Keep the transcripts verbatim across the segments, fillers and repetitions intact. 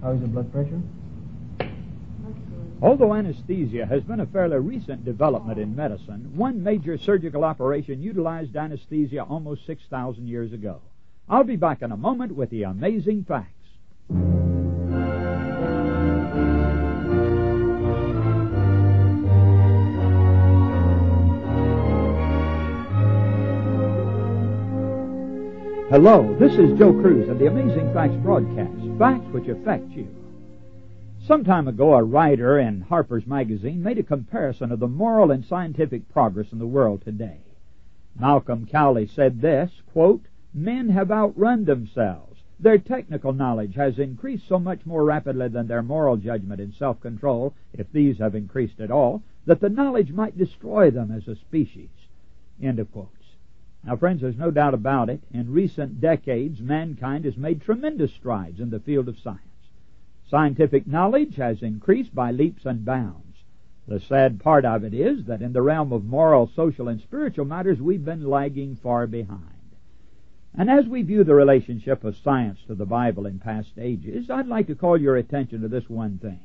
How is your blood pressure? Although anesthesia has been a fairly recent development in medicine, one major surgical operation utilized anesthesia almost six thousand years ago. I'll be back in a moment with the amazing facts. Hello, this is Joe Cruz of the Amazing Facts broadcast, facts which affect you. Some time ago, a writer in Harper's Magazine made a comparison of the moral and scientific progress in the world today. Malcolm Cowley said this, quote, "Men have outrun themselves. Their technical knowledge has increased so much more rapidly than their moral judgment and self-control, if these have increased at all, that the knowledge might destroy them as a species." End of quotes. Now, friends, there's no doubt about it. In recent decades, mankind has made tremendous strides in the field of science. Scientific knowledge has increased by leaps and bounds. The sad part of it is that in the realm of moral, social, and spiritual matters, we've been lagging far behind. And as we view the relationship of science to the Bible in past ages, I'd like to call your attention to this one thing.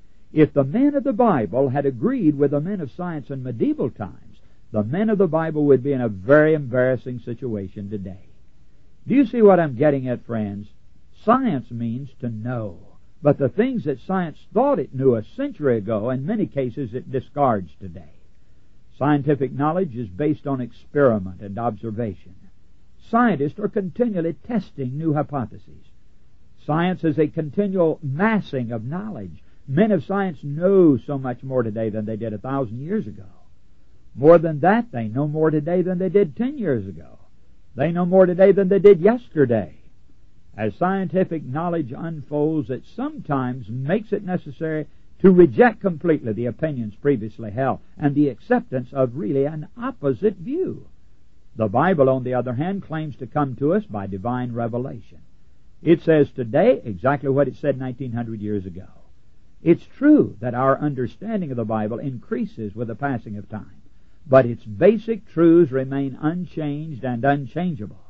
If the men of the Bible had agreed with the men of science in medieval times, the men of the Bible would be in a very embarrassing situation today. Do you see what I'm getting at, friends? Science means to know. But the things that science thought it knew a century ago, in many cases it discards today. Scientific knowledge is based on experiment and observation. Scientists are continually testing new hypotheses. Science is a continual massing of knowledge. Men of science know so much more today than they did a thousand years ago. More than that, they know more today than they did ten years ago. They know more today than they did yesterday. As scientific knowledge unfolds, it sometimes makes it necessary to reject completely the opinions previously held and the acceptance of really an opposite view. The Bible, on the other hand, claims to come to us by divine revelation. It says today exactly what it said nineteen hundred years ago. It's true that our understanding of the Bible increases with the passing of time, but its basic truths remain unchanged and unchangeable.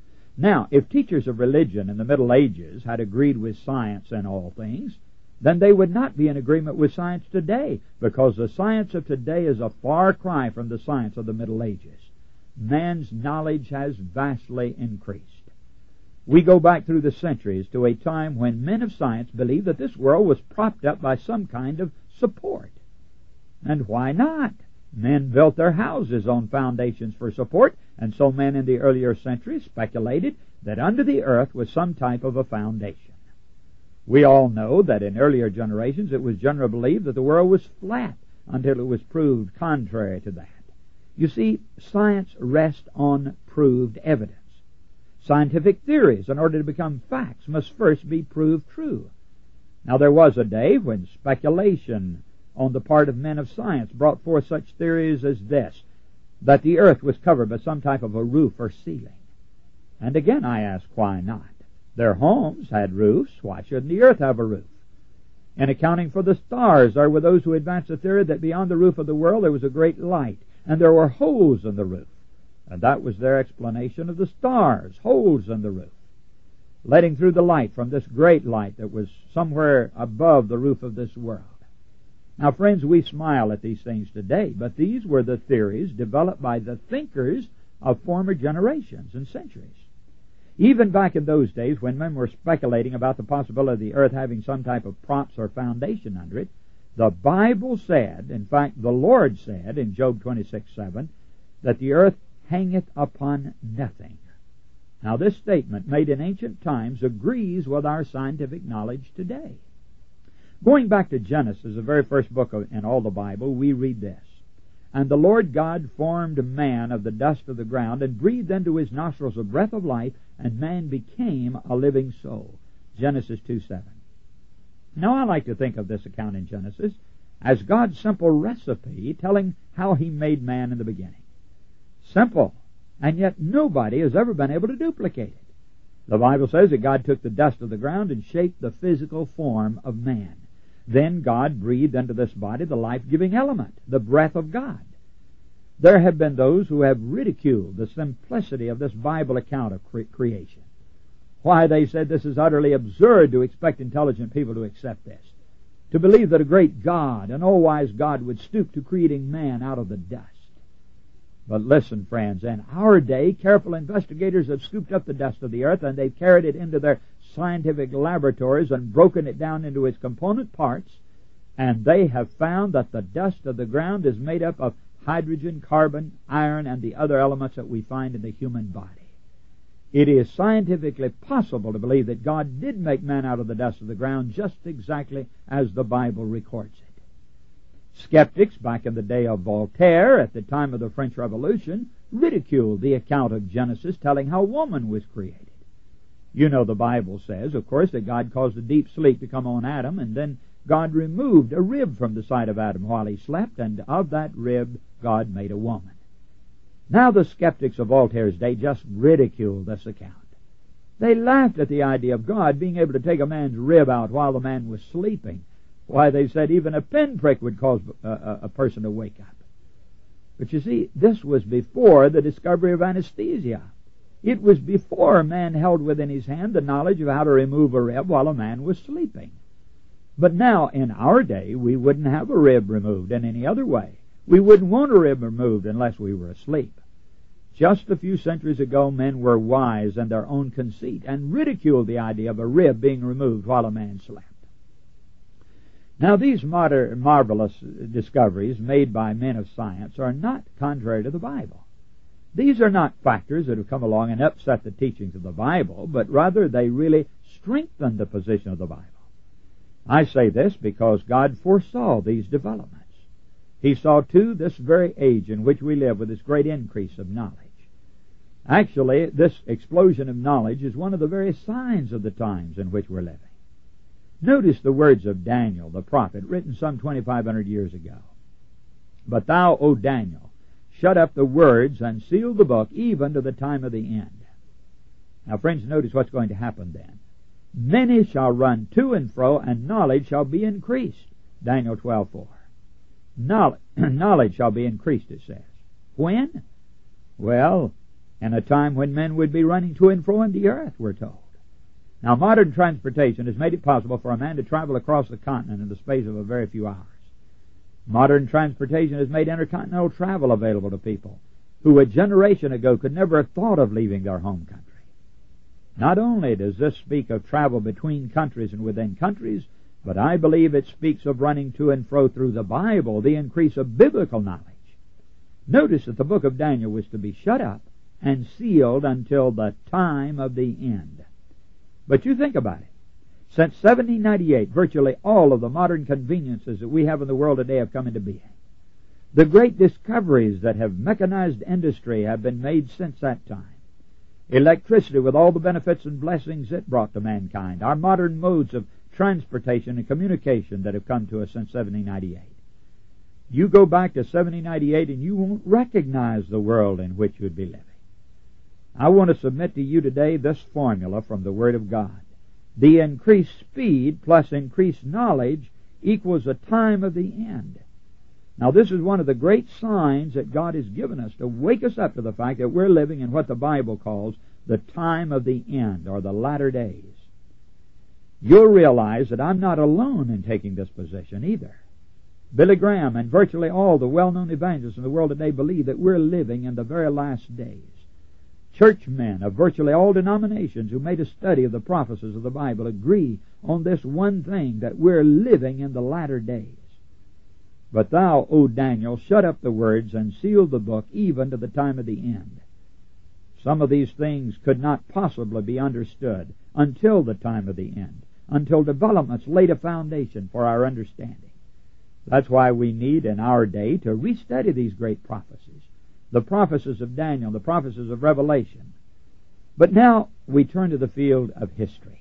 Now, if teachers of religion in the Middle Ages had agreed with science in all things, then they would not be in agreement with science today, because the science of today is a far cry from the science of the Middle Ages. Man's knowledge has vastly increased. We go back through the centuries to a time when men of science believed that this world was propped up by some kind of support. And why not? Men built their houses on foundations for support, and so men in the earlier centuries speculated that under the earth was some type of a foundation. We all know that in earlier generations it was generally believed that the world was flat until it was proved contrary to that. You see, science rests on proved evidence. Scientific theories, in order to become facts, must first be proved true. Now, there was a day when speculation on the part of men of science brought forth such theories as this, that the earth was covered by some type of a roof or ceiling. And again I ask, why not? Their homes had roofs. Why shouldn't the earth have a roof? In accounting for the stars, there were those who advanced the theory that beyond the roof of the world there was a great light, and there were holes in the roof. And that was their explanation of the stars, holes in the roof, letting through the light from this great light that was somewhere above the roof of this world. Now, friends, we smile at these things today, but these were the theories developed by the thinkers of former generations and centuries. Even back in those days, when men were speculating about the possibility of the earth having some type of props or foundation under it, the Bible said, in fact, the Lord said in Job twenty-six seven, that the earth hangeth upon nothing. Now, this statement, made in ancient times, agrees with our scientific knowledge today. Going back to Genesis, the very first book in all the Bible, we read this. And the Lord God formed man of the dust of the ground, and breathed into his nostrils a breath of life, and man became a living soul. Genesis two seven. Now, I like to think of this account in Genesis as God's simple recipe telling how he made man in the beginning. Simple, and yet nobody has ever been able to duplicate it. The Bible says that God took the dust of the ground and shaped the physical form of man. Then God breathed into this body the life-giving element, the breath of God. There have been those who have ridiculed the simplicity of this Bible account of cre- creation. Why, they said this is utterly absurd to expect intelligent people to accept this, to believe that a great God, an all-wise God, would stoop to creating man out of the dust. But listen, friends, in our day, careful investigators have scooped up the dust of the earth, and they've carried it into their scientific laboratories and broken it down into its component parts, and they have found that the dust of the ground is made up of hydrogen, carbon, iron, and the other elements that we find in the human body. It is scientifically possible to believe that God did make man out of the dust of the ground just exactly as the Bible records it. Skeptics back in the day of Voltaire, at the time of the French Revolution, ridiculed the account of Genesis telling how woman was created. You know the Bible says, of course, that God caused a deep sleep to come on Adam, and then God removed a rib from the side of Adam while he slept, and of that rib God made a woman. Now the skeptics of Voltaire's day just ridiculed this account. They laughed at the idea of God being able to take a man's rib out while the man was sleeping. Why, they said even a pinprick would cause a, a, a person to wake up. But you see, this was before the discovery of anesthesia. It was before man held within his hand the knowledge of how to remove a rib while a man was sleeping. But now, in our day, we wouldn't have a rib removed in any other way. We wouldn't want a rib removed unless we were asleep. Just a few centuries ago, men were wise in their own conceit and ridiculed the idea of a rib being removed while a man slept. Now, these modern, marvelous discoveries made by men of science are not contrary to the Bible. These are not factors that have come along and upset the teachings of the Bible, but rather they really strengthen the position of the Bible. I say this because God foresaw these developments. He saw, too, this very age in which we live with this great increase of knowledge. Actually, this explosion of knowledge is one of the very signs of the times in which we're living. Notice the words of Daniel, the prophet, written some twenty-five hundred years ago. But thou, O Daniel, shut up the words and seal the book even to the time of the end. Now, friends, notice what's going to happen then. Many shall run to and fro, and knowledge shall be increased. Daniel twelve four. Knowledge, knowledge shall be increased, it says. When? Well, in a time when men would be running to and fro in the earth, we're told. Now, modern transportation has made it possible for a man to travel across the continent in the space of a very few hours. Modern transportation has made intercontinental travel available to people who a generation ago could never have thought of leaving their home country. Not only does this speak of travel between countries and within countries, but I believe it speaks of running to and fro through the Bible, the increase of biblical knowledge. Notice that the book of Daniel was to be shut up and sealed until the time of the end. But you think about it. Since seventeen ninety-eight, virtually all of the modern conveniences that we have in the world today have come into being. The great discoveries that have mechanized industry have been made since that time. Electricity, with all the benefits and blessings it brought to mankind. Our modern modes of transportation and communication that have come to us since seventeen ninety-eight. You go back to seventeen ninety-eight and you won't recognize the world in which you'd be living. I want to submit to you today this formula from the Word of God. The increased speed plus increased knowledge equals a time of the end. Now, this is one of the great signs that God has given us to wake us up to the fact that we're living in what the Bible calls the time of the end, or the latter days. You'll realize that I'm not alone in taking this position either. Billy Graham and virtually all the well-known evangelists in the world today believe that we're living in the very last days. Churchmen of virtually all denominations who made a study of the prophecies of the Bible agree on this one thing, that we're living in the latter days. But thou, O Daniel, shut up the words and seal the book even to the time of the end. Some of these things could not possibly be understood until the time of the end, until developments laid a foundation for our understanding. That's why we need in our day to restudy these great prophecies, the prophecies of Daniel, the prophecies of Revelation. But now we turn to the field of history.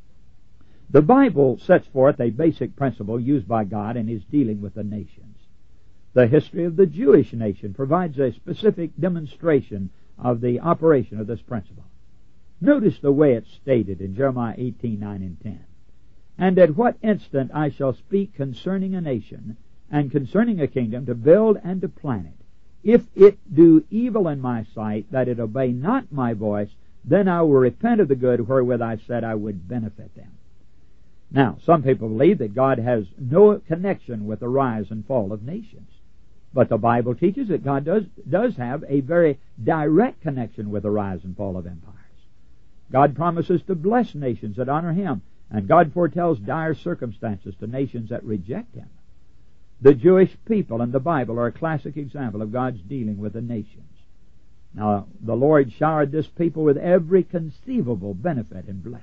The Bible sets forth a basic principle used by God in His dealing with the nations. The history of the Jewish nation provides a specific demonstration of the operation of this principle. Notice the way it's stated in Jeremiah eighteen nine and ten. And at what instant I shall speak concerning a nation, and concerning a kingdom, to build and to plan it, if it do evil in my sight, that it obey not my voice, then I will repent of the good wherewith I said I would benefit them. Now, some people believe that God has no connection with the rise and fall of nations. But the Bible teaches that God does, does have a very direct connection with the rise and fall of empires. God promises to bless nations that honor Him, and God foretells dire circumstances to nations that reject Him. The Jewish people in the Bible are a classic example of God's dealing with the nations. Now, the Lord showered this people with every conceivable benefit and blessing.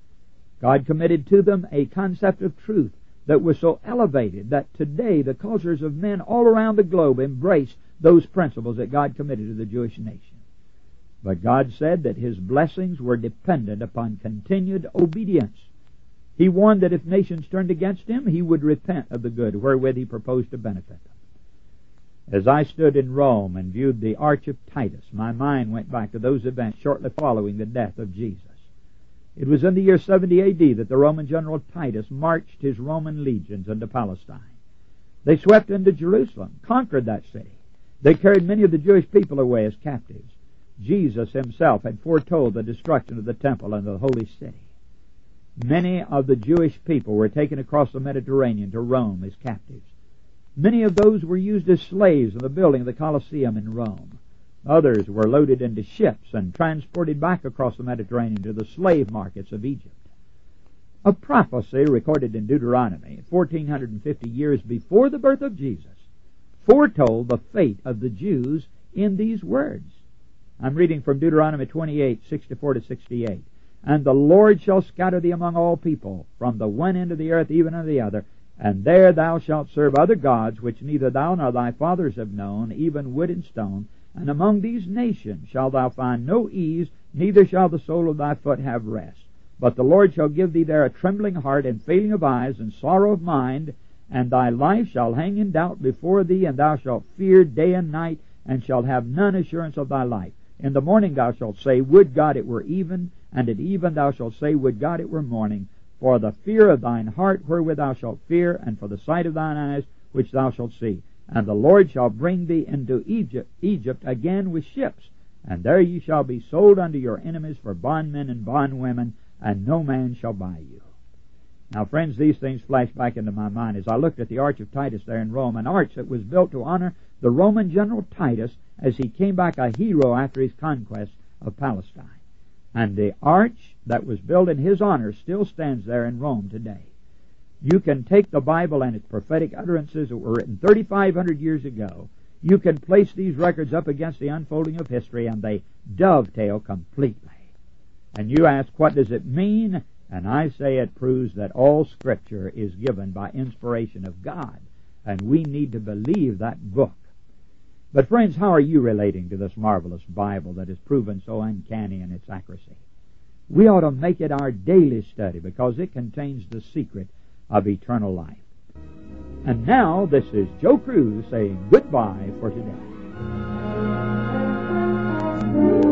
God committed to them a concept of truth that was so elevated that today the cultures of men all around the globe embrace those principles that God committed to the Jewish nation. But God said that His blessings were dependent upon continued obedience. He warned that if nations turned against Him, He would repent of the good wherewith He proposed to benefit them. As I stood in Rome and viewed the Arch of Titus, my mind went back to those events shortly following the death of Jesus. It was in the year seventy A D that the Roman general Titus marched his Roman legions into Palestine. They swept into Jerusalem, conquered that city. They carried many of the Jewish people away as captives. Jesus Himself had foretold the destruction of the temple and the holy city. Many of the Jewish people were taken across the Mediterranean to Rome as captives. Many of those were used as slaves in the building of the Colosseum in Rome. Others were loaded into ships and transported back across the Mediterranean to the slave markets of Egypt. A prophecy recorded in Deuteronomy, fourteen fifty years before the birth of Jesus, foretold the fate of the Jews in these words. I'm reading from Deuteronomy twenty-eight, sixty-four to sixty-eight. And the Lord shall scatter thee among all people, from the one end of the earth even unto the other, and there thou shalt serve other gods, which neither thou nor thy fathers have known, even wood and stone. And among these nations shalt thou find no ease, neither shall the sole of thy foot have rest. But the Lord shall give thee there a trembling heart, and failing of eyes, and sorrow of mind, and thy life shall hang in doubt before thee, and thou shalt fear day and night, and shalt have none assurance of thy life. In the morning thou shalt say, Would God it were even, and at even thou shalt say, Would God it were morning. For the fear of thine heart wherewith thou shalt fear, and for the sight of thine eyes which thou shalt see. And the Lord shall bring thee into Egypt, Egypt again with ships, and there ye shall be sold unto your enemies for bondmen and bondwomen, and no man shall buy you. Now, friends, these things flashed back into my mind as I looked at the Arch of Titus there in Rome, an arch that was built to honor the Roman general Titus as he came back a hero after his conquest of Palestine. And the arch that was built in his honor still stands there in Rome today. You can take the Bible and its prophetic utterances that were written thirty-five hundred years ago. You can place these records up against the unfolding of history, and they dovetail completely. And you ask, what does it mean? And I say it proves that all Scripture is given by inspiration of God, and we need to believe that book. But friends, how are you relating to this marvelous Bible that is proven so uncanny in its accuracy? We ought to make it our daily study because it contains the secret of eternal life. And now, this is Joe Cruz saying goodbye for today.